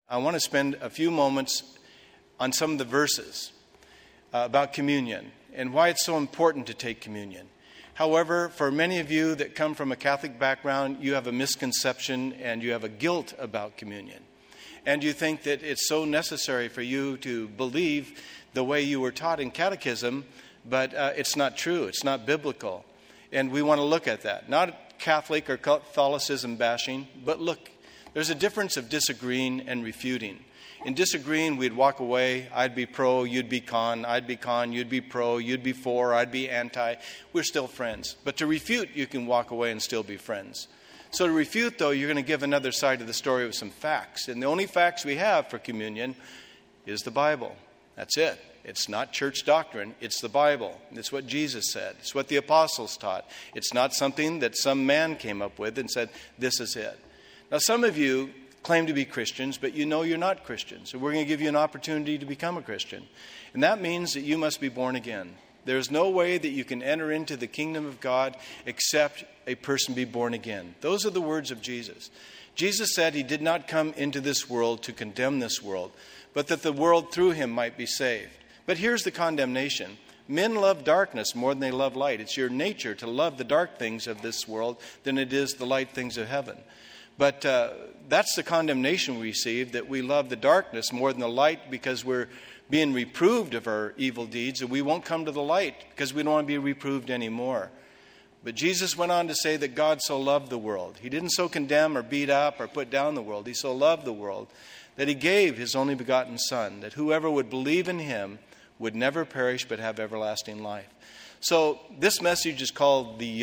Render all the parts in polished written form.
I want to spend a few moments on some of the verses about communion and why it's so important to take communion. However, for many of you that come from a Catholic background, you have a misconception and you have a guilt about communion. And you think that it's so necessary for you to believe the way you were taught in catechism, but it's not true. It's not biblical. And we want to look at that. Not Catholic or Catholicism bashing, but look, there's a difference of disagreeing and refuting. In disagreeing, we'd walk away. I'd be pro, you'd be con. I'd be con, you'd be pro. You'd be for, I'd be anti. We're still friends. But to refute, you can walk away and still be friends. So to refute, though, you're going to give another side of the story with some facts. And the only facts we have for communion is the Bible. That's it. It's not church doctrine. It's the Bible. It's what Jesus said. It's what the apostles taught. It's not something that some man came up with and said, this is it. Now, some of you claim to be Christians, but you know you're not Christians. So we're going to give you an opportunity to become a Christian. And that means that you must be born again. There's no way that you can enter into the kingdom of God except a person be born again. Those are the words of Jesus. Jesus said he did not come into this world to condemn this world, but that the world through him might be saved. But here's the condemnation. Men love darkness more than they love light. It's your nature to love the dark things of this world than it is the light things of heaven. But that's the condemnation we receive, that we love the darkness more than the light because we're being reproved of our evil deeds, and we won't come to the light because we don't want to be reproved anymore. But Jesus went on to say that God so loved the world. He didn't so condemn or beat up or put down the world. He so loved the world that he gave his only begotten Son, that whoever would believe in him would never perish but have everlasting life. So this message is called the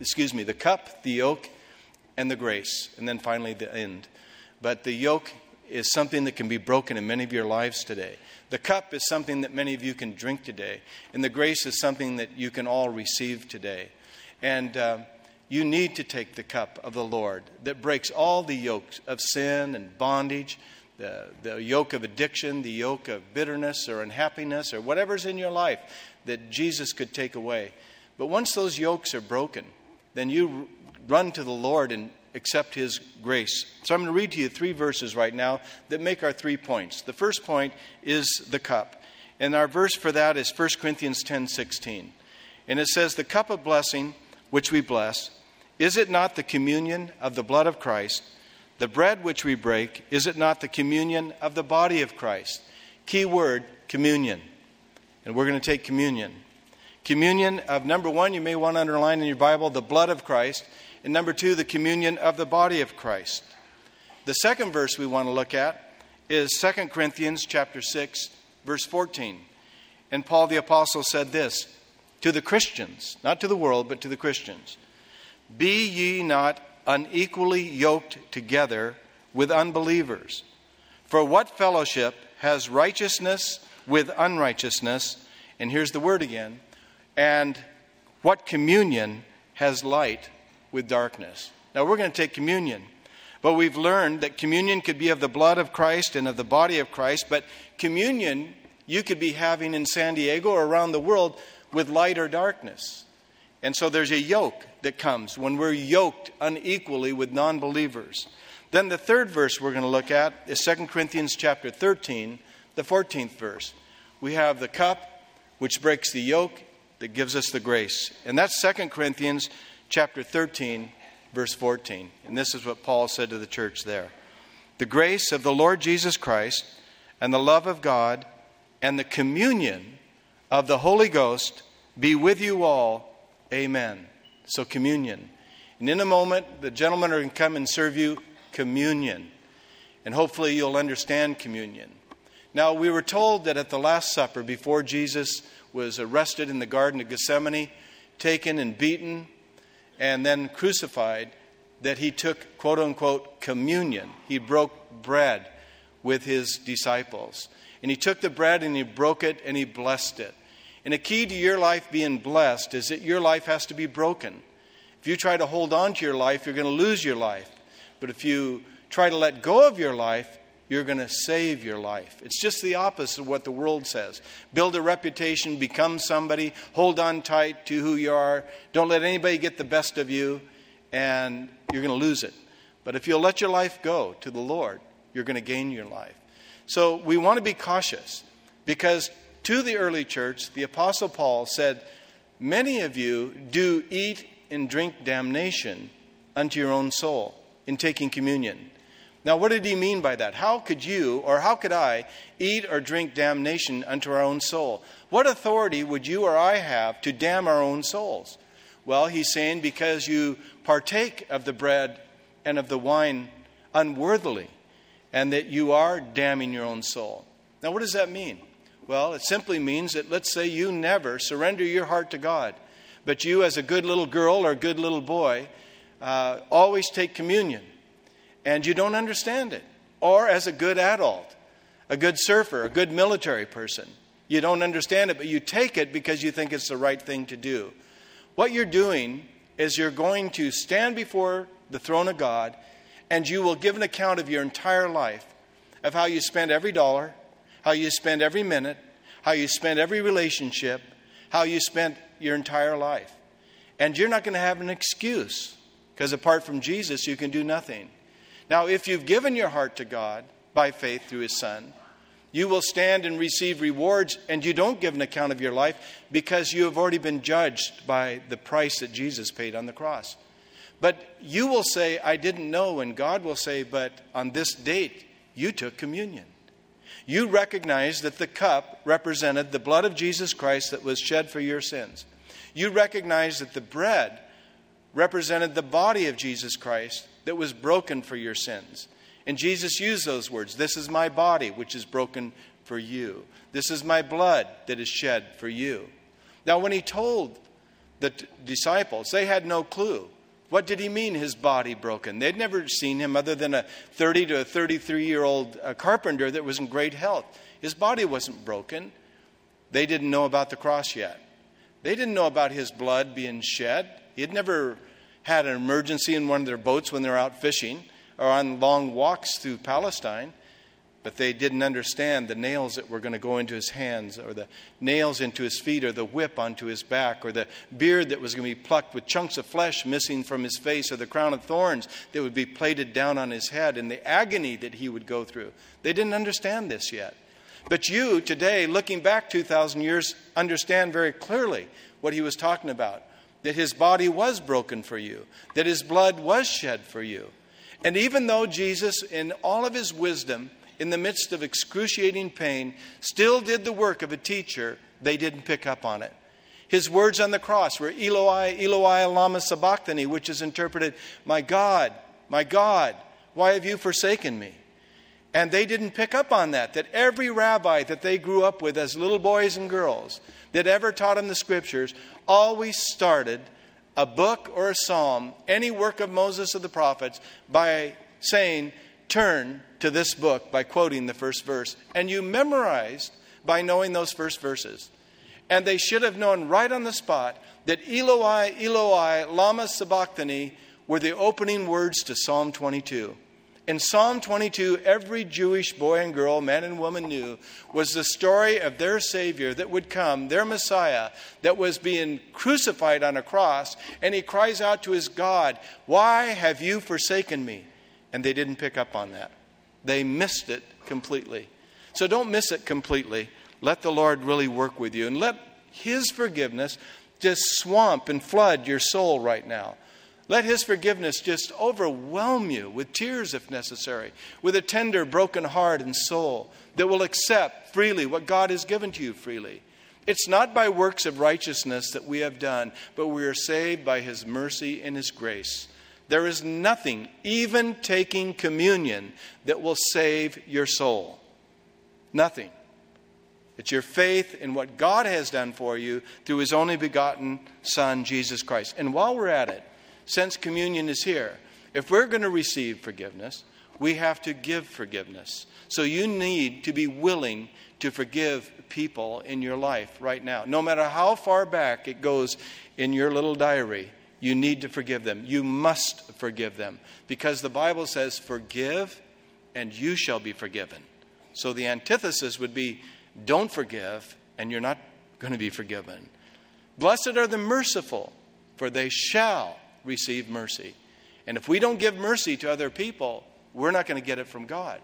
cup, the yoke, and the grace, and then finally the end. But the yoke is something that can be broken in many of your lives today. The cup is something that many of you can drink today. And the grace is something that you can all receive today. And you need to take the cup of the Lord that breaks all the yokes of sin and bondage, the yoke of addiction, the yoke of bitterness or unhappiness or whatever's in your life that Jesus could take away. But once those yokes are broken, then you run to the Lord and accept his grace. So I'm going to read to you 3 verses right now that make our 3 points. The first point is the cup. And our verse for that is 1 Corinthians 10:16. And it says, the cup of blessing which we bless, is it not the communion of the blood of Christ? The bread which we break, is it not the communion of the body of Christ? Key word, communion. And we're going to take communion. Communion of, number 1, you may want to underline in your Bible, the blood of Christ. And number 2, the communion of the body of Christ. The second verse we want to look at is 2 Corinthians chapter 6, verse 14. And Paul the Apostle said this to the Christians, not to the world, but to the Christians. Be ye not unequally yoked together with unbelievers. For what fellowship has righteousness with unrighteousness? And here's the word again. And what communion has light with darkness? Now we're going to take communion. But we've learned that communion could be of the blood of Christ and of the body of Christ. But communion you could be having in San Diego or around the world with light or darkness. And so there's a yoke that comes when we're yoked unequally with non-believers. Then the third verse we're going to look at is 2 Corinthians chapter 13, the 14th verse. We have the cup which breaks the yoke that gives us the grace. And that's 2 Corinthians chapter 13, verse 14. And this is what Paul said to the church there. The grace of the Lord Jesus Christ and the love of God and the communion of the Holy Ghost be with you all. Amen. So communion. And in a moment, the gentlemen are going to come and serve you communion. And hopefully you'll understand communion. Now, we were told that at the Last Supper, before Jesus was arrested in the Garden of Gethsemane, taken and beaten, and then crucified, that he took, quote-unquote, communion. He broke bread with his disciples. And he took the bread and he broke it and he blessed it. And a key to your life being blessed is that your life has to be broken. If you try to hold on to your life, you're going to lose your life. But if you try to let go of your life, you're going to save your life. It's just the opposite of what the world says. Build a reputation, become somebody, hold on tight to who you are. Don't let anybody get the best of you, and you're going to lose it. But if you'll let your life go to the Lord, you're going to gain your life. So we want to be cautious, because to the early church, the Apostle Paul said, many of you do eat and drink damnation unto your own soul in taking communion. Now, what did he mean by that? How could you, or how could I, eat or drink damnation unto our own soul? What authority would you or I have to damn our own souls? Well, he's saying because you partake of the bread and of the wine unworthily, and that you are damning your own soul. Now, what does that mean? Well, it simply means that, let's say you never surrender your heart to God, but you as a good little girl or a good little boy always take communion, and you don't understand it. Or as a good adult, a good surfer, a good military person, you don't understand it, but you take it because you think it's the right thing to do. What you're doing is you're going to stand before the throne of God, and you will give an account of your entire life, of how you spent every dollar, how you spent every minute, how you spent every relationship, how you spent your entire life. And you're not going to have an excuse, because apart from Jesus, you can do nothing. Now, if you've given your heart to God by faith through His Son, you will stand and receive rewards, and you don't give an account of your life because you have already been judged by the price that Jesus paid on the cross. But you will say, I didn't know, and God will say, but on this date, you took communion. You recognize that the cup represented the blood of Jesus Christ that was shed for your sins. You recognize that the bread represented the body of Jesus Christ that was broken for your sins. And Jesus used those words, this is my body, which is broken for you. This is my blood that is shed for you. Now, when He told the disciples, they had no clue. What did He mean, His body broken? They'd never seen Him other than a 30 to a 33-year-old carpenter that was in great health. His body wasn't broken. They didn't know about the cross yet. They didn't know about His blood being shed. He had never had an emergency in one of their boats when they were out fishing or on long walks through Palestine. But they didn't understand the nails that were going to go into His hands, or the nails into His feet, or the whip onto His back, or the beard that was going to be plucked with chunks of flesh missing from His face, or the crown of thorns that would be plaited down on His head, and the agony that He would go through. They didn't understand this yet. But you today, looking back 2,000 years, understand very clearly what He was talking about. That His body was broken for you. That His blood was shed for you. And even though Jesus, in all of His wisdom, in the midst of excruciating pain, still did the work of a teacher, they didn't pick up on it. His words on the cross were, Eloi, Eloi, lama sabachthani, which is interpreted, my God, why have you forsaken me? And they didn't pick up on that every rabbi that they grew up with as little boys and girls that ever taught them the Scriptures always started a book or a psalm, any work of Moses or the prophets, by saying, turn to this book, by quoting the first verse. And you memorized by knowing those first verses. And they should have known right on the spot that Eloi, Eloi, lama sabachthani were the opening words to Psalm 22. In Psalm 22, every Jewish boy and girl, man and woman knew, was the story of their Savior that would come, their Messiah, that was being crucified on a cross. And he cries out to his God, why have you forsaken me? And they didn't pick up on that. They missed it completely. So don't miss it completely. Let the Lord really work with you. And let His forgiveness just swamp and flood your soul right now. Let His forgiveness just overwhelm you with tears if necessary, with a tender, broken heart and soul that will accept freely what God has given to you freely. It's not by works of righteousness that we have done, but we are saved by His mercy and His grace. There is nothing, even taking communion, that will save your soul. Nothing. It's your faith in what God has done for you through His only begotten Son, Jesus Christ. And while we're at it, since communion is here, if we're going to receive forgiveness, we have to give forgiveness. So you need to be willing to forgive people in your life right now. No matter how far back it goes in your little diary, you need to forgive them. You must forgive them. Because the Bible says, forgive and you shall be forgiven. So the antithesis would be, don't forgive and you're not going to be forgiven. Blessed are the merciful, for they shall receive mercy. And if we don't give mercy to other people, we're not going to get it from God.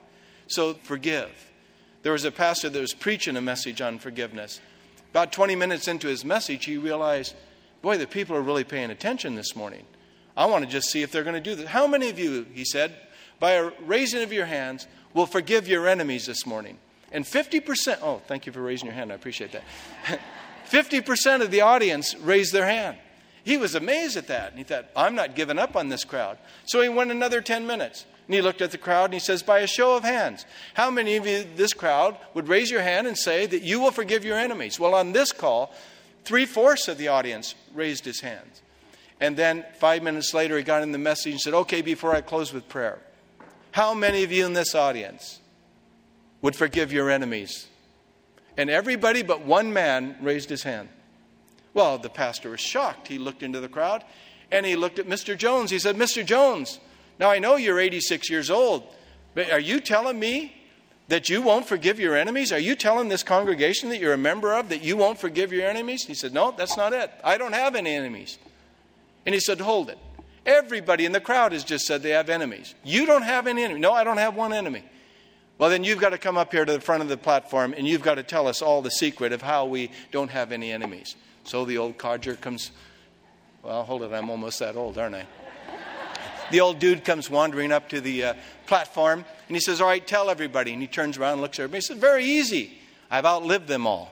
So forgive. There was a pastor that was preaching a message on forgiveness. About 20 minutes into his message, he realized, boy, the people are really paying attention this morning. I want to just see if they're going to do this. How many of you, he said, by a raising of your hands, will forgive your enemies this morning? And 50%, oh, thank you for raising your hand. I appreciate that. 50% of the audience raised their hand. He was amazed at that. And he thought, I'm not giving up on this crowd. So he went another 10 minutes. And he looked at the crowd and he says, by a show of hands, how many of you, this crowd, would raise your hand and say that you will forgive your enemies? Well, on this call, 3/4 of the audience raised his hands. And then 5 minutes later, he got in the message and said, okay, before I close with prayer, how many of you in this audience would forgive your enemies? And everybody but one man raised his hand. Well, the pastor was shocked. He looked into the crowd and he looked at Mr. Jones. He said, Mr. Jones, now I know you're 86 years old, but are you telling me that you won't forgive your enemies? Are you telling this congregation that you're a member of that you won't forgive your enemies? He said, no, that's not it. I don't have any enemies. And he said, hold it. Everybody in the crowd has just said they have enemies. You don't have any enemies. No, I don't have one enemy. Well, then you've got to come up here to the front of the platform and you've got to tell us all the secret of how we don't have any enemies. So the old codger comes, well, hold it, I'm almost that old, aren't I? The old dude comes wandering up to the platform and he says, all right, tell everybody. And he turns around and looks at everybody. He says, very easy. I've outlived them all.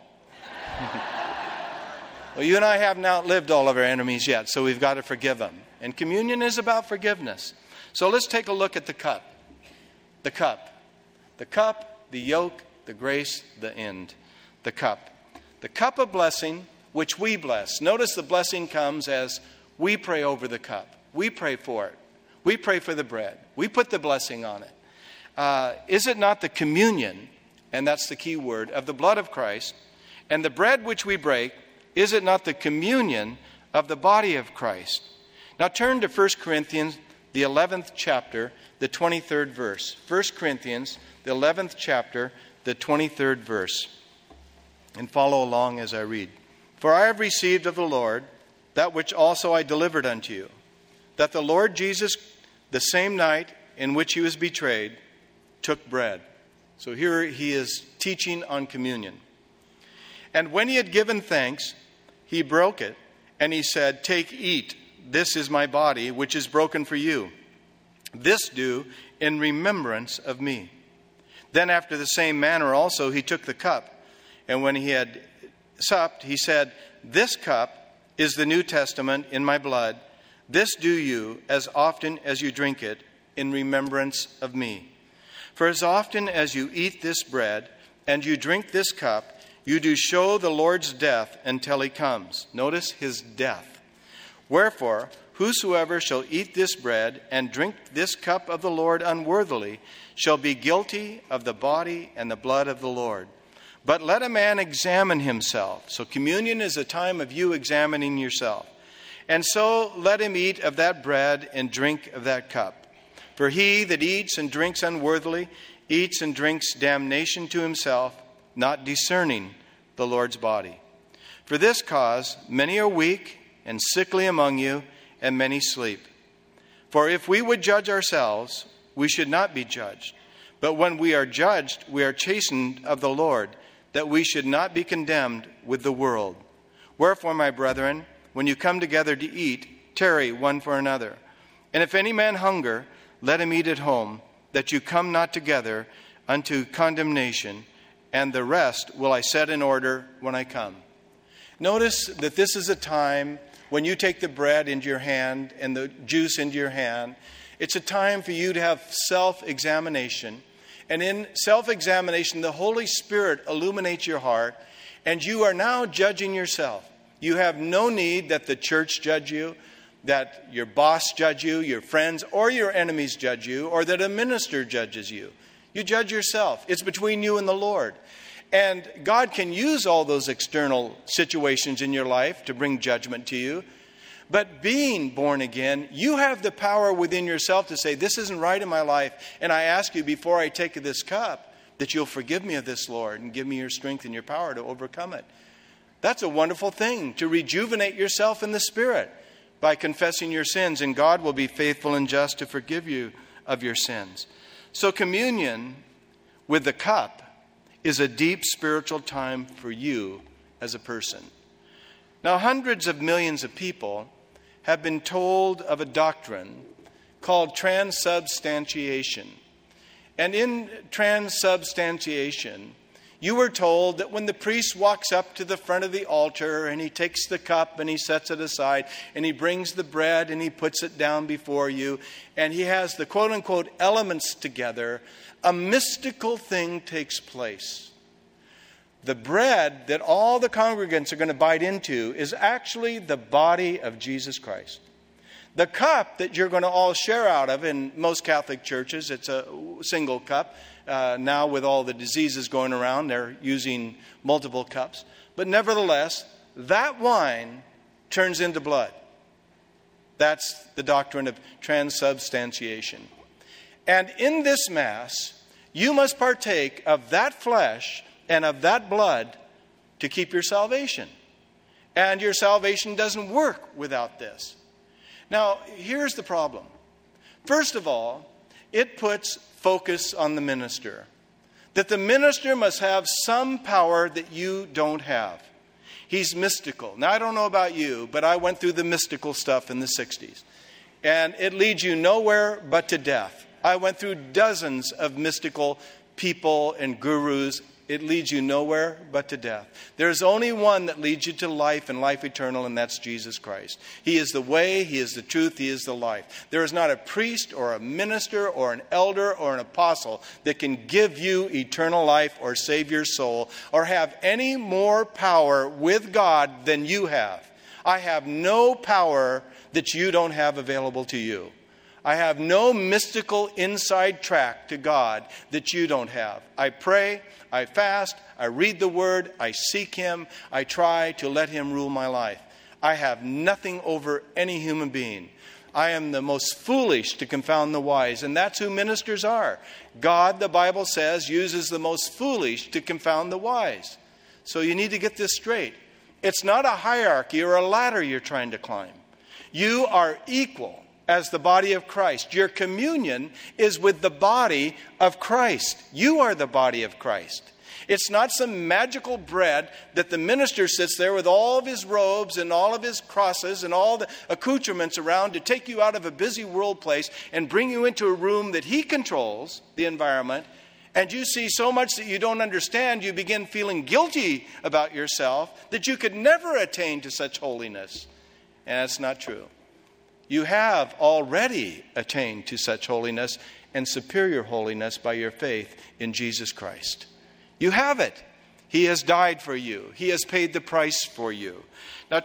Well, you and I haven't outlived all of our enemies yet, so we've got to forgive them. And communion is about forgiveness. So let's take a look at the cup. The cup. The cup, the yoke, the grace, the end. The cup. The cup of blessing, which we bless. Notice the blessing comes as we pray over the cup. We pray for it. We pray for the bread. We put the blessing on it. Is it not the communion, and that's the key word, of the blood of Christ, and the bread which we break, is it not the communion of the body of Christ? Now turn to 1 Corinthians, the 11th chapter, the 23rd verse. 1 Corinthians, the 11th chapter, the 23rd verse. And follow along as I read. For I have received of the Lord that which also I delivered unto you, that the Lord Jesus, the same night in which he was betrayed, took bread. So here he is teaching on communion. And when he had given thanks, he broke it, and he said, take, eat, this is my body, which is broken for you. This do in remembrance of me. Then after the same manner also he took the cup, and when he had supped, he said, this cup is the New Testament in my blood. This do you as often as you drink it in remembrance of me. For as often as you eat this bread and you drink this cup, you do show the Lord's death until he comes. Notice his death. Wherefore, whosoever shall eat this bread and drink this cup of the Lord unworthily shall be guilty of the body and the blood of the Lord. But let a man examine himself. So communion is a time of you examining yourself. And so let him eat of that bread and drink of that cup. For he that eats and drinks unworthily eats and drinks damnation to himself, not discerning the Lord's body. For this cause many are weak and sickly among you, and many sleep. For if we would judge ourselves, we should not be judged. But when we are judged, we are chastened of the Lord, that we should not be condemned with the world. Wherefore, my brethren, when you come together to eat, tarry one for another. And if any man hunger, let him eat at home, that you come not together unto condemnation, and the rest will I set in order when I come. Notice that this is a time when you take the bread into your hand and the juice into your hand. It's a time for you to have self-examination. And in self-examination, the Holy Spirit illuminates your heart, and you are now judging yourself. You have no need that the church judge you, that your boss judge you, your friends or your enemies judge you, or that a minister judges you. You judge yourself. It's between you and the Lord. And God can use all those external situations in your life to bring judgment to you. But being born again, you have the power within yourself to say, this isn't right in my life. And I ask you before I take this cup that you'll forgive me of this, Lord, and give me your strength and your power to overcome it. That's a wonderful thing, to rejuvenate yourself in the Spirit by confessing your sins. And God will be faithful and just to forgive you of your sins. So communion with the cup is a deep spiritual time for you as a person. Now, hundreds of millions of people have been told of a doctrine called transubstantiation. And in transubstantiation, you were told that when the priest walks up to the front of the altar and he takes the cup and he sets it aside and he brings the bread and he puts it down before you and he has the quote-unquote elements together, a mystical thing takes place. The bread that all the congregants are going to bite into is actually the body of Jesus Christ. The cup that you're going to all share out of, in most Catholic churches, it's a single cup. Now with all the diseases going around, they're using multiple cups. But nevertheless, that wine turns into blood. That's the doctrine of transubstantiation. And in this Mass, you must partake of that flesh and of that blood to keep your salvation. And your salvation doesn't work without this. Now, here's the problem. First of all, it puts focus on the minister. That the minister must have some power that you don't have. He's mystical. Now, I don't know about you, but I went through the mystical stuff in the 60s. And it leads you nowhere but to death. I went through dozens of mystical people and gurus. It leads you nowhere but to death. There's only one that leads you to life and life eternal, and that's Jesus Christ. He is the way, He is the truth, He is the life. There is not a priest or a minister or an elder or an apostle that can give you eternal life or save your soul or have any more power with God than you have. I have no power that you don't have available to you. I have no mystical inside track to God that you don't have. I pray, I fast, I read the Word, I seek Him, I try to let Him rule my life. I have nothing over any human being. I am the most foolish to confound the wise, and that's who ministers are. God, the Bible says, uses the most foolish to confound the wise. So you need to get this straight. It's not a hierarchy or a ladder you're trying to climb. You are equal as the body of Christ. Your communion is with the body of Christ. You are the body of Christ. It's not some magical bread that the minister sits there with all of his robes and all of his crosses and all the accoutrements around to take you out of a busy world place and bring you into a room that he controls, the environment, and you see so much that you don't understand, you begin feeling guilty about yourself that you could never attain to such holiness. And that's not true. You have already attained to such holiness and superior holiness by your faith in Jesus Christ. You have it. He has died for you. He has paid the price for you. Now,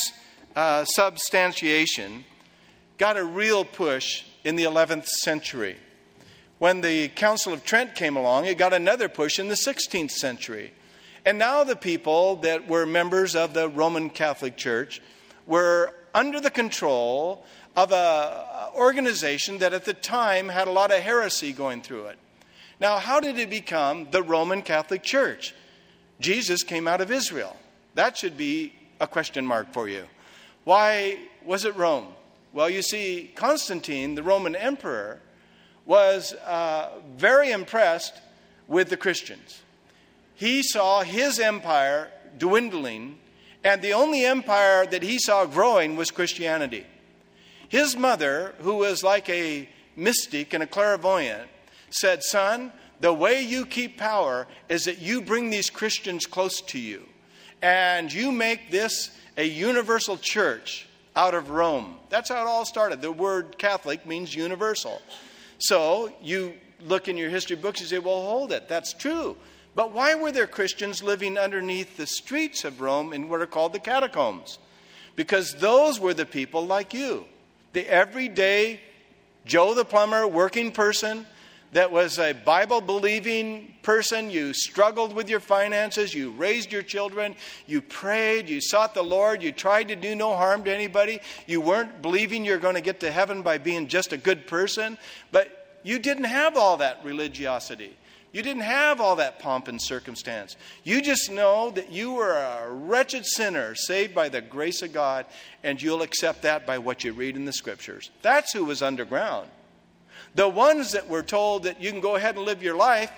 transubstantiation got a real push in the 11th century. When the Council of Trent came along, it got another push in the 16th century. And now the people that were members of the Roman Catholic Church were under the control of an organization that at the time had a lot of heresy going through it. Now, how did it become the Roman Catholic Church? Jesus came out of Israel. That should be a question mark for you. Why was it Rome? Well, you see, Constantine, the Roman emperor, was very impressed with the Christians. He saw his empire dwindling, and the only empire that he saw growing was Christianity. His mother, who was like a mystic and a clairvoyant, said, "Son, the way you keep power is that you bring these Christians close to you. And you make this a universal church out of Rome." That's how it all started. The word Catholic means universal. So you look in your history books and say, well, hold it. That's true. But why were there Christians living underneath the streets of Rome in what are called the catacombs? Because those were the people like you. The everyday Joe the plumber, working person that was a Bible-believing person. You struggled with your finances. You raised your children. You prayed. You sought the Lord. You tried to do no harm to anybody. You weren't believing you're going to get to heaven by being just a good person. But you didn't have all that religiosity. You didn't have all that pomp and circumstance. You just know that you were a wretched sinner saved by the grace of God, and you'll accept that by what you read in the Scriptures. That's who was underground. The ones that were told that you can go ahead and live your life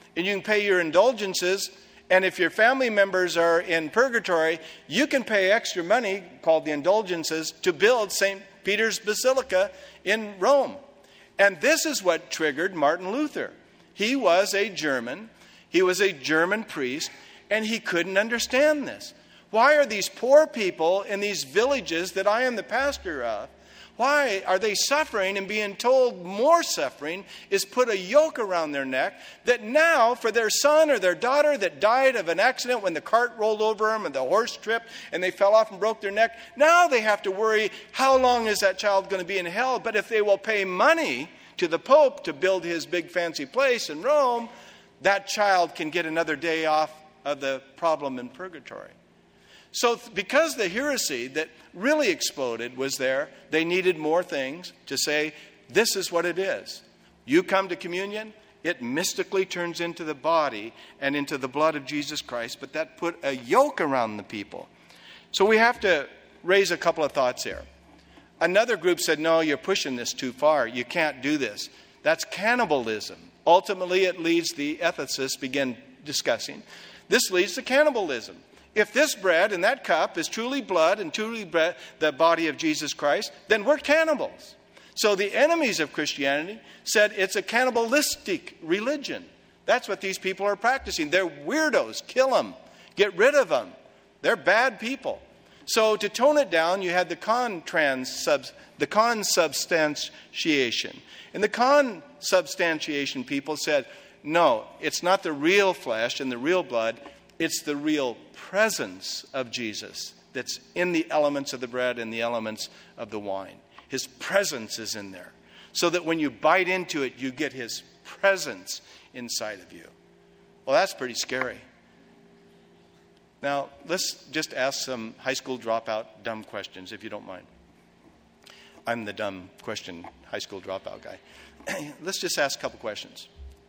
and you can pay your indulgences. And if your family members are in purgatory, you can pay extra money, called the indulgences, to build St. Peter's Basilica in Rome. And this is what triggered Martin Luther. He was a German. He was a German priest, and he couldn't understand this. Why are these poor people in these villages that I am the pastor of, why are they suffering and being told more suffering is put a yoke around their neck that now for their son or their daughter that died of an accident when the cart rolled over them and the horse tripped and they fell off and broke their neck, now they have to worry how long is that child going to be in hell. But if they will pay money to the Pope to build his big fancy place in Rome, that child can get another day off of the problem in purgatory. So because the heresy that really exploded was there, they needed more things to say, this is what it is. You come to communion, it mystically turns into the body and into the blood of Jesus Christ, but that put a yoke around the people. So we have to raise a couple of thoughts here. Another group said, no, you're pushing this too far. You can't do this. That's cannibalism. Ultimately, it leads, the ethicists begin discussing, this leads to cannibalism. If this bread and that cup is truly blood and truly bread, the body of Jesus Christ, then we're cannibals. So the enemies of Christianity said it's a cannibalistic religion. That's what these people are practicing. They're weirdos. Kill them. Get rid of them. They're bad people. So to tone it down, you had the consubstantiation. And the consubstantiation people said, no, it's not the real flesh and the real blood. It's the real presence of Jesus that's in the elements of the bread and the elements of the wine. His presence is in there. So that when you bite into it, you get his presence inside of you. Well, that's pretty scary. Now, let's just ask some high school dropout dumb questions, if you don't mind. I'm the dumb question high school dropout guy. Let's just ask a couple questions.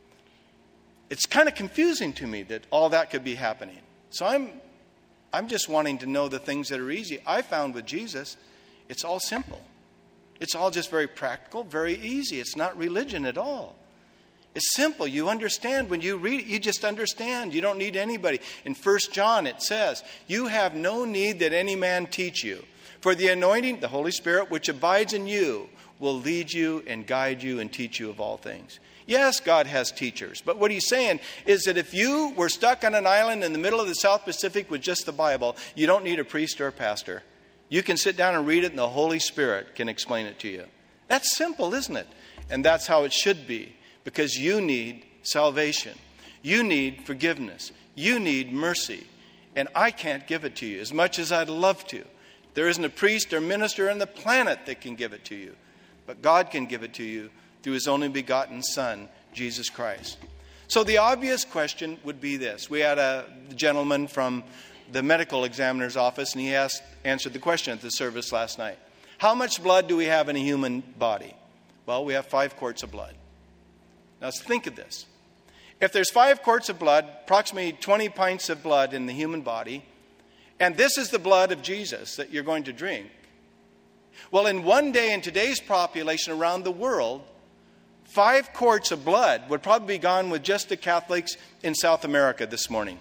It's kind of confusing to me that all that could be happening. So I'm just wanting to know the things that are easy. I found with Jesus, it's all simple. It's all just very practical, very easy. It's not religion at all. It's simple. You understand when you read it, you just understand. You don't need anybody. In 1 John it says, you have no need that any man teach you. For the anointing, the Holy Spirit, which abides in you, will lead you and guide you and teach you of all things. Yes, God has teachers. But what he's saying is that if you were stuck on an island in the middle of the South Pacific with just the Bible, you don't need a priest or a pastor. You can sit down and read it and the Holy Spirit can explain it to you. That's simple, isn't it? And that's how it should be. Because you need salvation. You need forgiveness. You need mercy. And I can't give it to you as much as I'd love to. There isn't a priest or minister on the planet that can give it to you. But God can give it to you through his only begotten Son, Jesus Christ. So the obvious question would be this. We had a gentleman from the medical examiner's office, and he answered the question at the service last night. How much blood do we have in a human body? Well, we have 5 quarts of blood. Now let's think of this. If there's 5 quarts of blood, approximately 20 pints of blood in the human body, and this is the blood of Jesus that you're going to drink, well, in one day in today's population around the world, 5 quarts of blood would probably be gone with just the Catholics in South America this morning.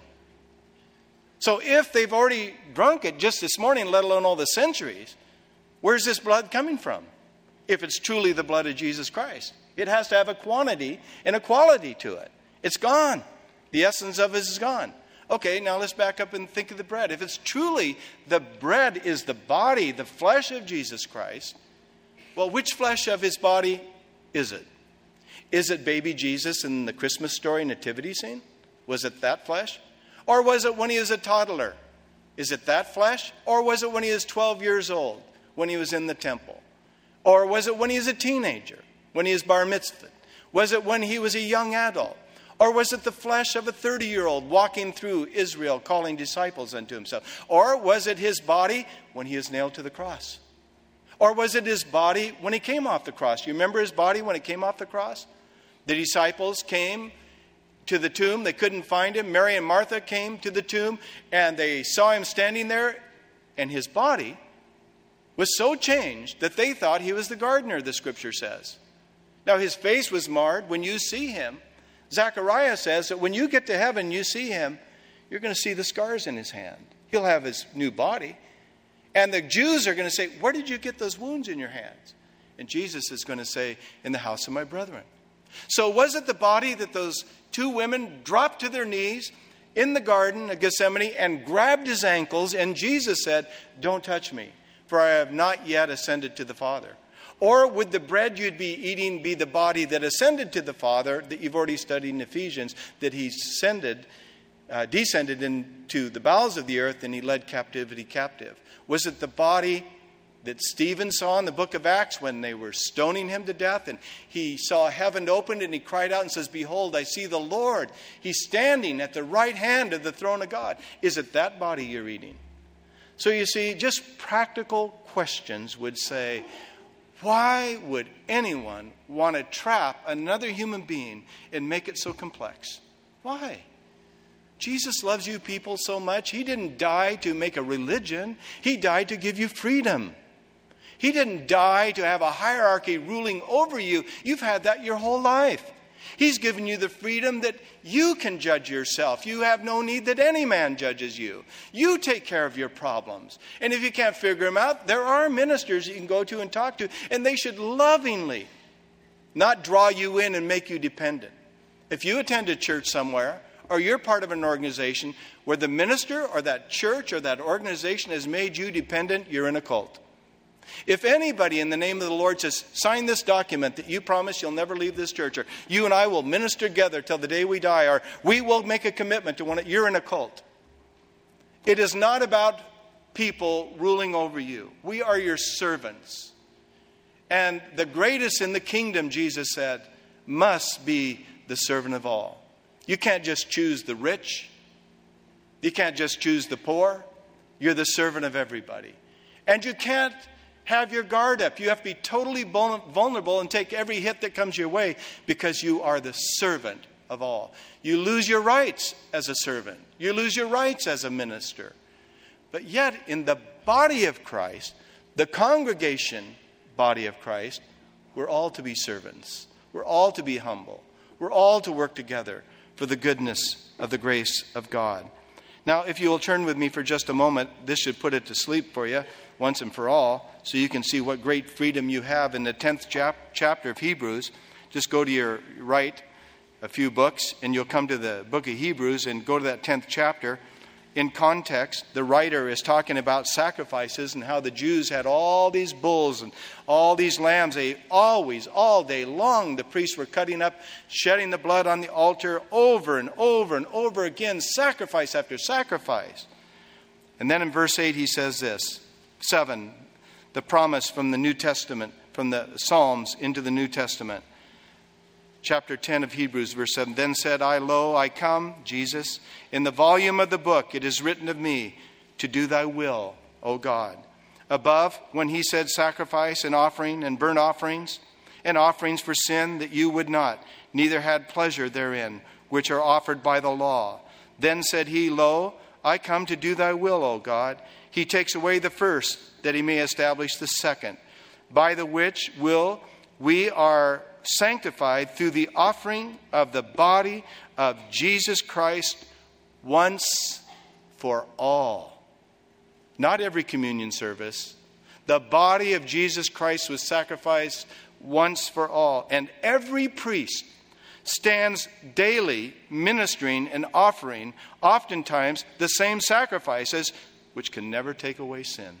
So if they've already drunk it just this morning, let alone all the centuries, where's this blood coming from? If it's truly the blood of Jesus Christ. It has to have a quantity and a quality to it. It's gone. The essence of it is gone. Okay, now let's back up and think of the bread. If it's truly the bread is the body, the flesh of Jesus Christ, well, which flesh of his body is it? Is it baby Jesus in the Christmas story nativity scene? Was it that flesh? Or was it when he was a toddler? Is it that flesh? Or was it when he was 12 years old, when he was in the temple? Or was it when he was a teenager, when he was bar mitzvahed? Was it when he was a young adult? Or was it the flesh of a 30-year-old walking through Israel, calling disciples unto himself? Or was it his body when he was nailed to the cross? Or was it his body when he came off the cross? You remember his body when it came off the cross? The disciples came to the tomb. They couldn't find him. Mary and Martha came to the tomb, and they saw him standing there, and his body was so changed that they thought he was the gardener, the scripture says. Now, his face was marred. When you see him, Zechariah says that when you get to heaven, you see him, you're going to see the scars in his hand. He'll have his new body. And the Jews are going to say, where did you get those wounds in your hands? And Jesus is going to say, in the house of my brethren. So was it the body that those two women dropped to their knees in the garden of Gethsemane and grabbed his ankles, and Jesus said, don't touch me, for I have not yet ascended to the Father? Or would the bread you'd be eating be the body that ascended to the Father, that you've already studied in Ephesians, that he descended into the bowels of the earth and he led captivity captive? Was it the body that Stephen saw in the book of Acts when they were stoning him to death, and he saw heaven opened and he cried out and says, behold, I see the Lord. He's standing at the right hand of the throne of God. Is it that body you're eating? So you see, just practical questions would say, why would anyone want to trap another human being and make it so complex? Why? Jesus loves you people so much. He didn't die to make a religion. He died to give you freedom. He didn't die to have a hierarchy ruling over you. You've had that your whole life. He's given you the freedom that you can judge yourself. You have no need that any man judges you. You take care of your problems. And if you can't figure them out, there are ministers you can go to and talk to, and they should lovingly not draw you in and make you dependent. If you attend a church somewhere, or you're part of an organization where the minister or that church or that organization has made you dependent, you're in a cult. If anybody in the name of the Lord says, sign this document that you promise you'll never leave this church, or you and I will minister together till the day we die, or we will make a commitment to one, you're in a cult. It is not about people ruling over you. We are your servants. And the greatest in the kingdom, Jesus said, must be the servant of all. You can't just choose the rich. You can't just choose the poor. You're the servant of everybody. And you can't have your guard up. You have to be totally vulnerable and take every hit that comes your way, because you are the servant of all. You lose your rights as a servant. You lose your rights as a minister. But yet, in the body of Christ, the congregation body of Christ, we're all to be servants. We're all to be humble. We're all to work together for the goodness of the grace of God. Now, if you will turn with me for just a moment, this should put it to sleep for you once and for all, so you can see what great freedom you have in the 10th chapter of Hebrews. Just go to your right a few books, and you'll come to the book of Hebrews and go to that 10th chapter. In context, the writer is talking about sacrifices and how the Jews had all these bulls and all these lambs. They always, all day long, the priests were cutting up, shedding the blood on the altar over and over and over again, sacrifice after sacrifice. And then in verse 8 he says this, 7, the promise from the New Testament, from the Psalms into the New Testament. Chapter 10 of Hebrews, verse 7. Then said I, lo, I come, Jesus, in the volume of the book it is written of me, to do thy will, O God. Above, when he said sacrifice and offering and burnt offerings and offerings for sin, that you would not, neither had pleasure therein, which are offered by the law. Then said he, lo, I come to do thy will, O God. He takes away the first, that he may establish the second, by the which will we are sanctified through the offering of the body of Jesus Christ once for all. Not every communion service. The body of Jesus Christ was sacrificed once for all. And every priest stands daily ministering and offering, oftentimes, the same sacrifices, which can never take away sin.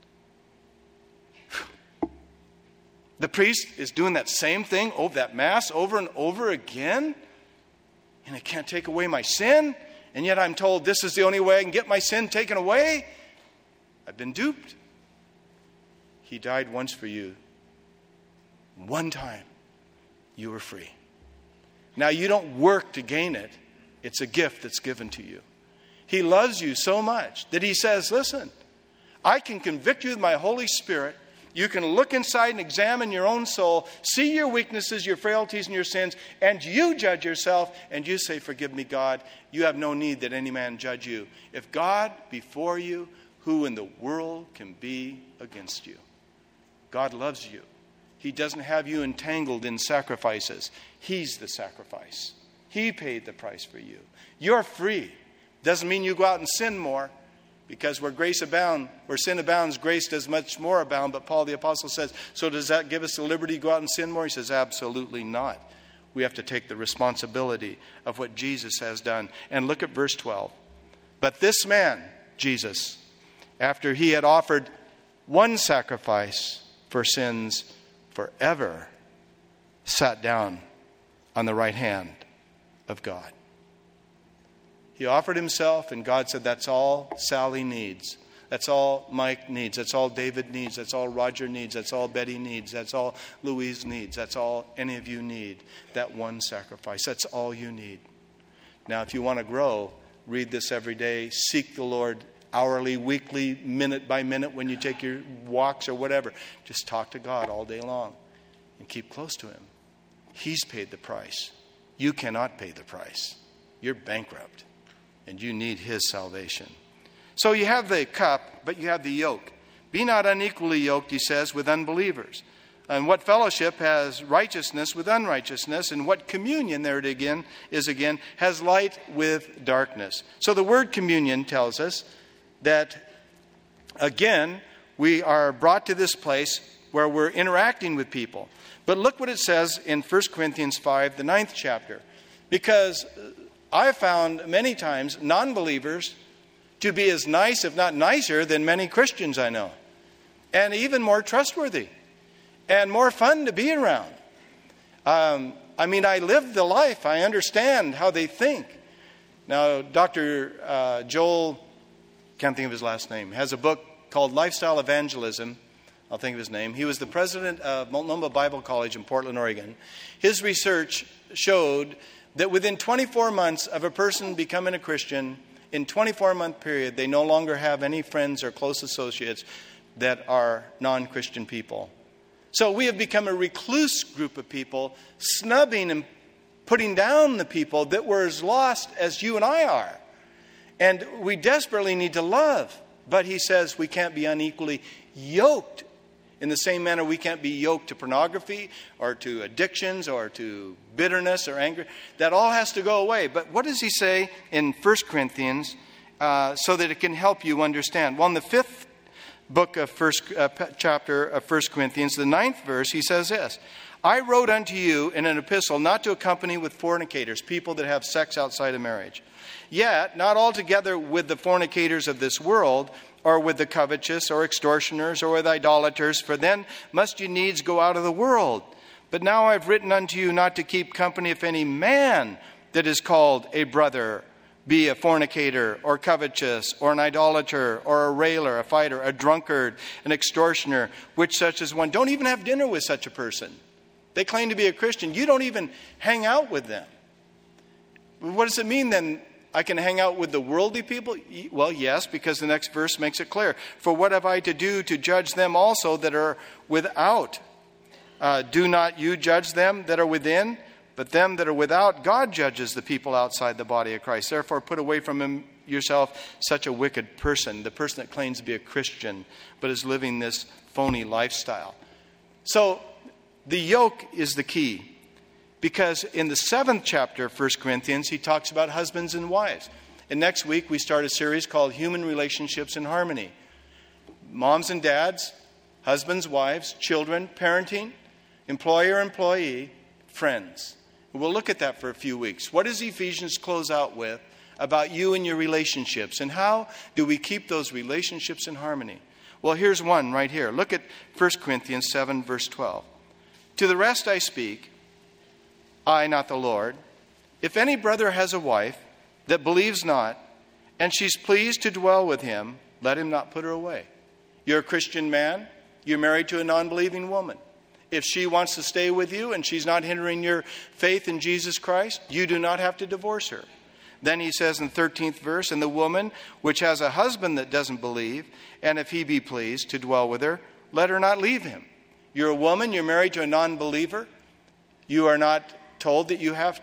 The priest is doing that same thing, that Mass, over and over again. And it can't take away my sin. And yet I'm told this is the only way I can get my sin taken away. I've been duped. He died once for you. One time, you were free. Now, you don't work to gain it. It's a gift that's given to you. He loves you so much that he says, listen, I can convict you with my Holy Spirit. You can look inside and examine your own soul, see your weaknesses, your frailties, and your sins, and you judge yourself, and you say, forgive me, God. You have no need that any man judge you. If God be for you, who in the world can be against you? God loves you. He doesn't have you entangled in sacrifices. He's the sacrifice. He paid the price for you. You're free. Doesn't mean you go out and sin more, because where sin abounds, grace does much more abound. But Paul the Apostle says, so does that give us the liberty to go out and sin more? He says, absolutely not. We have to take the responsibility of what Jesus has done. And look at verse 12. But this man, Jesus, after he had offered one sacrifice for sins forever, sat down on the right hand of God. He offered himself, and God said, that's all Sally needs. That's all Mike needs. That's all David needs. That's all Roger needs. That's all Betty needs. That's all Louise needs. That's all any of you need. That one sacrifice. That's all you need. Now, if you want to grow, read this every day. Seek the Lord hourly, weekly, minute by minute when you take your walks or whatever. Just talk to God all day long and keep close to Him. He's paid the price. You cannot pay the price. You're bankrupt, and you need His salvation. So you have the cup, but you have the yoke. Be not unequally yoked, he says, with unbelievers. And what fellowship has righteousness with unrighteousness? And what communion, there it again is again, has light with darkness? So the word communion tells us that, again, we are brought to this place where we're interacting with people. But look what it says in 1 Corinthians 5, the 9th chapter. Because I've found many times non-believers to be as nice, if not nicer, than many Christians I know. And even more trustworthy. And more fun to be around. I live the life. I understand how they think. Now, Dr. Joel, can't think of his last name, has a book called Lifestyle Evangelism. I'll think of his name. He was the president of Multnomah Bible College in Portland, Oregon. His research showed that within 24 months of a person becoming a Christian, in 24-month period, they no longer have any friends or close associates that are non-Christian people. So we have become a recluse group of people, snubbing and putting down the people that were as lost as you and I are. And we desperately need to love. But he says we can't be unequally yoked. In the same manner, we can't be yoked to pornography or to addictions or to bitterness or anger. That all has to go away. But what does he say in 1 Corinthians so that it can help you understand? Well, in the 5th book of chapter of 1 Corinthians, the 9th verse, he says this: I wrote unto you in an epistle not to accompany with fornicators, people that have sex outside of marriage. Yet, not altogether with the fornicators of this world, or with the covetous, or extortioners, or with idolaters, for then must you needs go out of the world. But now I've written unto you not to keep company if any man that is called a brother be a fornicator, or covetous, or an idolater, or a railer, a fighter, a drunkard, an extortioner, which such as one. Don't even have dinner with such a person. They claim to be a Christian. You don't even hang out with them. What does it mean then? I can hang out with the worldly people? Well, yes, because the next verse makes it clear. For what have I to do to judge them also that are without? Do not you judge them that are within? But them that are without, God judges the people outside the body of Christ. Therefore, put away from yourself such a wicked person, the person that claims to be a Christian, but is living this phony lifestyle. So, the yoke is the key. Because in the 7th chapter of 1 Corinthians, he talks about husbands and wives. And next week, we start a series called Human Relationships in Harmony. Moms and dads, husbands, wives, children, parenting, employer, employee, friends. We'll look at that for a few weeks. What does Ephesians close out with about you and your relationships? And how do we keep those relationships in harmony? Well, here's one right here. Look at 1 Corinthians 7, verse 12. To the rest I speak, I, not the Lord. If any brother has a wife that believes not, and she's pleased to dwell with him, let him not put her away. You're a Christian man. You're married to a non-believing woman. If she wants to stay with you and she's not hindering your faith in Jesus Christ, you do not have to divorce her. Then he says in the 13th verse, and the woman which has a husband that doesn't believe, and if he be pleased to dwell with her, let her not leave him. You're a woman. You're married to a non-believer. You are not told that you have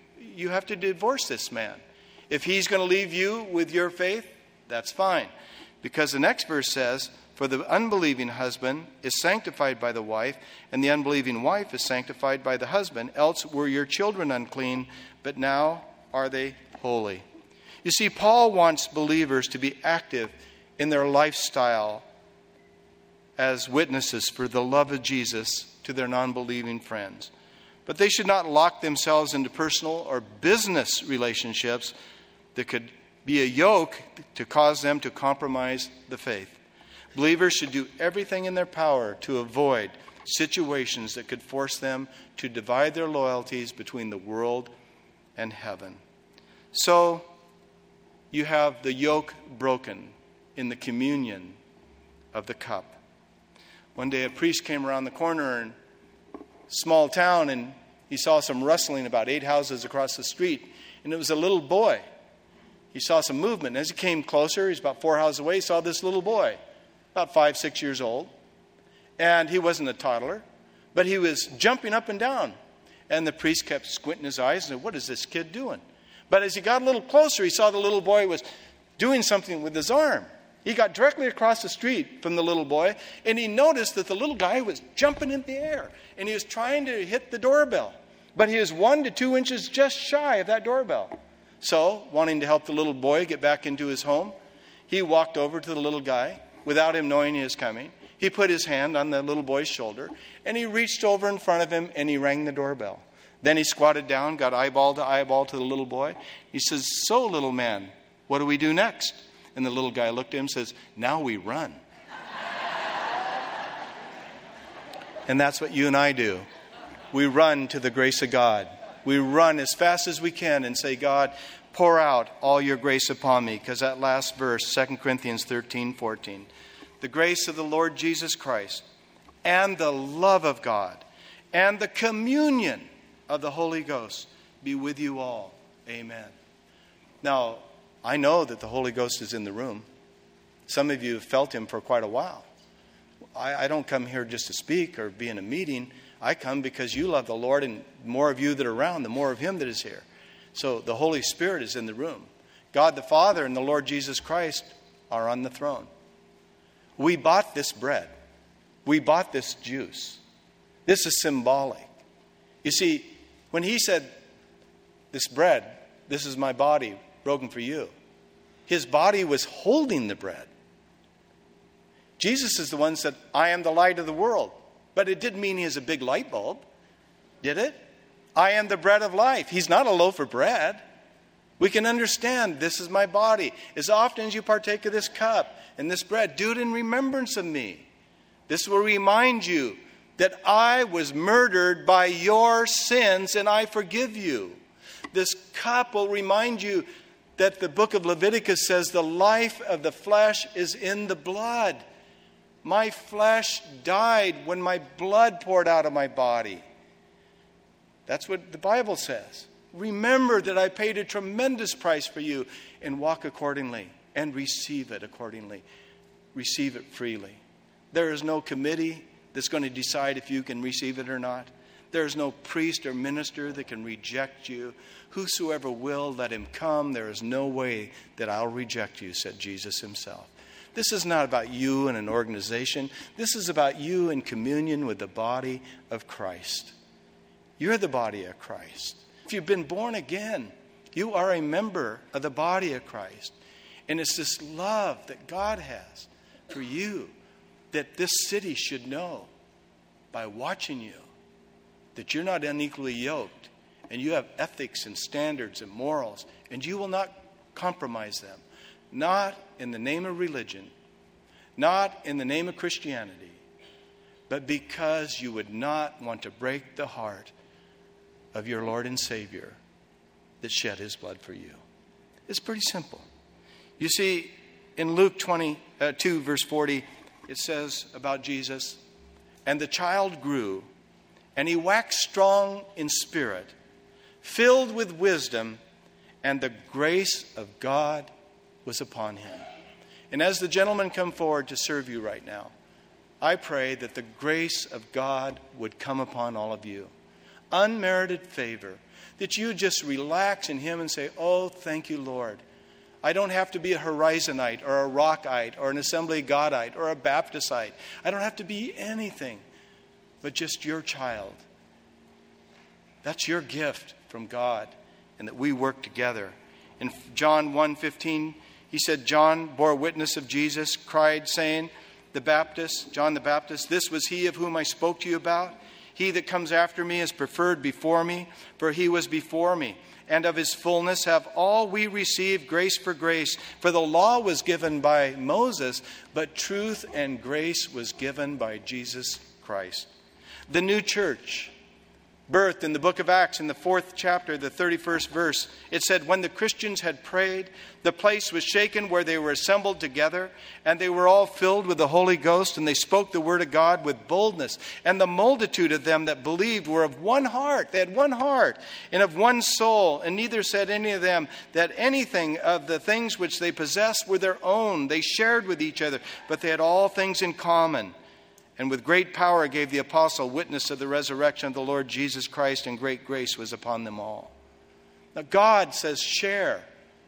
to divorce this man. If he's going to leave you with your faith, that's fine. Because the next verse says, For the unbelieving husband is sanctified by the wife, and the unbelieving wife is sanctified by the husband. Else were your children unclean, but now are they holy. You see, Paul wants believers to be active in their lifestyle as witnesses for the love of Jesus to their non-believing friends. But they should not lock themselves into personal or business relationships that could be a yoke to cause them to compromise the faith. Believers should do everything in their power to avoid situations that could force them to divide their loyalties between the world and heaven. So, you have the yoke broken in the communion of the cup. One day a priest came around the corner in a small town, and he saw some rustling about 8 houses across the street, and it was a little boy. He saw some movement. As he came closer, he's about 4 houses away, he saw this little boy, about 5, 6 years old. And he wasn't a toddler, but he was jumping up and down. And the priest kept squinting his eyes and said, "What is this kid doing?" But as he got a little closer, he saw the little boy was doing something with his arm. He got directly across the street from the little boy, and he noticed that the little guy was jumping in the air, and he was trying to hit the doorbell. But he was 1 to 2 inches just shy of that doorbell. So, wanting to help the little boy get back into his home, he walked over to the little guy without him knowing he was coming. He put his hand on the little boy's shoulder, and he reached over in front of him, and he rang the doorbell. Then he squatted down, got eyeball to the little boy. He says, "So, little man, what do we do next?" And the little guy looked at him and says, "Now we run." And that's what you and I do. We run to the grace of God. We run as fast as we can and say, "God, pour out all your grace upon me." Because that last verse, 2 Corinthians 13:14. The grace of the Lord Jesus Christ and the love of God and the communion of the Holy Ghost be with you all. Amen. Now, I know that the Holy Ghost is in the room. Some of you have felt him for quite a while. I don't come here just to speak or be in a meeting. I come because you love the Lord, and the more of you that are around, the more of him that is here. So the Holy Spirit is in the room. God the Father and the Lord Jesus Christ are on the throne. We bought this bread. We bought this juice. This is symbolic. You see, when he said, "This bread, this is my body broken for you," his body was holding the bread. Jesus is the one who said, "I am the light of the world." But it didn't mean he is a big light bulb, did it? "I am the bread of life." He's not a loaf of bread. We can understand, this is my body. As often as you partake of this cup and this bread, do it in remembrance of me. This will remind you that I was murdered by your sins and I forgive you. This cup will remind you that the book of Leviticus says the life of the flesh is in the blood. My flesh died when my blood poured out of my body. That's what the Bible says. Remember that I paid a tremendous price for you, and walk accordingly and receive it accordingly. Receive it freely. There is no committee that's going to decide if you can receive it or not. There is no priest or minister that can reject you. Whosoever will, let him come. There is no way that I'll reject you, said Jesus himself. This is not about you and an organization. This is about you in communion with the body of Christ. You're the body of Christ. If you've been born again, you are a member of the body of Christ. And it's this love that God has for you that this city should know by watching you, that you're not unequally yoked and you have ethics and standards and morals, and you will not compromise them. Not in the name of religion, not in the name of Christianity, but because you would not want to break the heart of your Lord and Savior that shed his blood for you. It's pretty simple. You see, in Luke 22, verse 40, it says about Jesus, "And the child grew, and he waxed strong in spirit, filled with wisdom, and the grace of God was upon him." And as the gentlemen come forward to serve you right now, I pray that the grace of God would come upon all of you. Unmerited favor. That you just relax in him and say, "Oh, thank you, Lord. I don't have to be a Horizonite or a Rockite or an Assembly of Godite or a Baptistite. I don't have to be anything but just your child. That's your gift from God, and that we work together. In John 1:15, he said, John bore witness of Jesus, cried, saying, John the Baptist, this was he of whom I spoke to you about. He that comes after me is preferred before me, for he was before me. And of his fullness have all we received grace for grace. For the law was given by Moses, but truth and grace was given by Jesus Christ. The new church, birthed in the book of Acts in the 4th chapter, the 31st verse, it said, when the Christians had prayed, the place was shaken where they were assembled together, and they were all filled with the Holy Ghost, and they spoke the word of God with boldness. And the multitude of them that believed were of one heart. They had one heart and of one soul, and neither said any of them that anything of the things which they possessed were their own. They shared with each other, but they had all things in common. And with great power gave the apostle witness of the resurrection of the Lord Jesus Christ, and great grace was upon them all. Now God says share.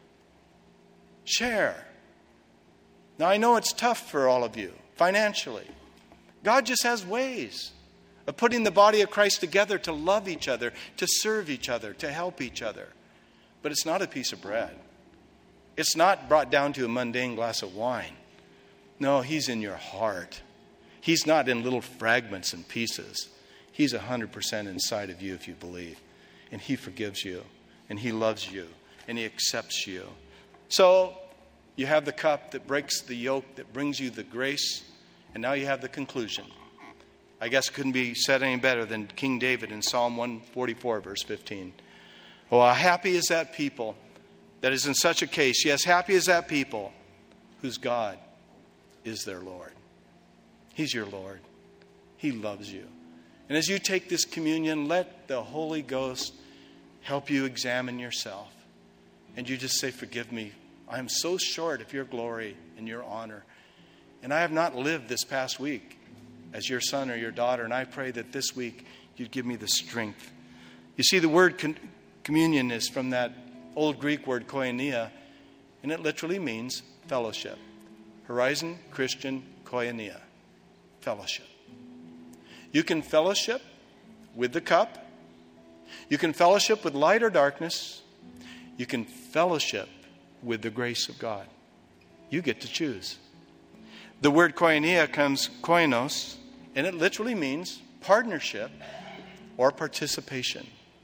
Share. Now I know it's tough for all of you financially. God just has ways of putting the body of Christ together to love each other, to serve each other, to help each other. But it's not a piece of bread. It's not brought down to a mundane glass of wine. No, He's in your heart. He's not in little fragments and pieces. He's 100% inside of you if you believe. And He forgives you. And He loves you. And He accepts you. So you have the cup that breaks the yoke, that brings you the grace. And now you have the conclusion. I guess it couldn't be said any better than King David in Psalm 144, verse 15. Oh, how happy is that people that is in such a case. Yes, happy is that people whose God is their Lord. He's your Lord. He loves you. And as you take this communion, let the Holy Ghost help you examine yourself. And you just say, forgive me. I am so short of your glory and your honor. And I have not lived this past week as your son or your daughter. And I pray that this week you'd give me the strength. You see, the word communion is from that old Greek word koinonia. And it literally means fellowship. Horizon Christian Koinonia. Fellowship. You can fellowship with the cup. You can fellowship with light or darkness. You can fellowship with the grace of God. You get to choose. The word koinonia comes koinos, and it literally means partnership or participation.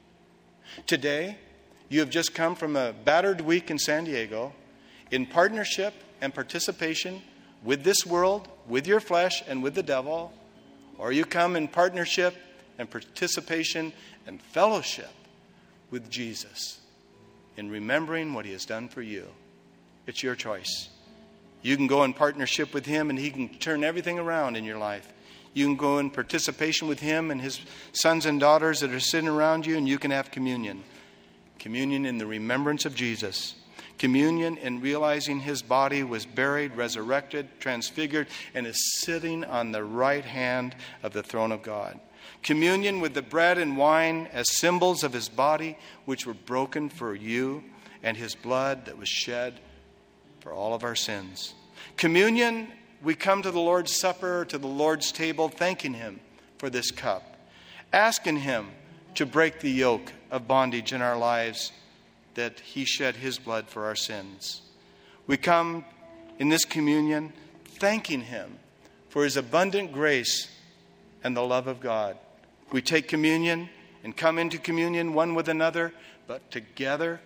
Today, you have just come from a battered week in San Diego in partnership and participation with this world, with your flesh, and with the devil, or you come in partnership and participation and fellowship with Jesus in remembering what He has done for you. It's your choice. You can go in partnership with Him and He can turn everything around in your life. You can go in participation with Him and His sons and daughters that are sitting around you, and you can have communion. Communion in the remembrance of Jesus. Communion in realizing His body was buried, resurrected, transfigured, and is sitting on the right hand of the throne of God. Communion with the bread and wine as symbols of His body, which were broken for you, and His blood that was shed for all of our sins. Communion, we come to the Lord's Supper, to the Lord's table, thanking Him for this cup, asking Him to break the yoke of bondage in our lives, that He shed His blood for our sins. We come in this communion thanking Him for His abundant grace and the love of God. We take communion and come into communion one with another, but together,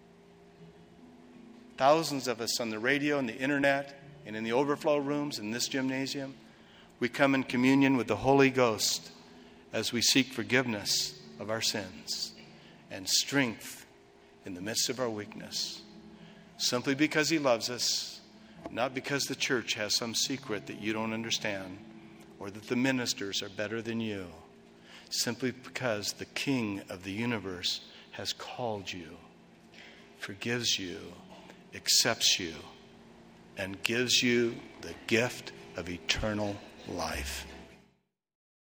thousands of us on the radio and the internet and in the overflow rooms in this gymnasium, we come in communion with the Holy Ghost as we seek forgiveness of our sins and strength in the midst of our weakness, simply because He loves us, not because the church has some secret that you don't understand or that the ministers are better than you, simply because the King of the universe has called you, forgives you, accepts you, and gives you the gift of eternal life.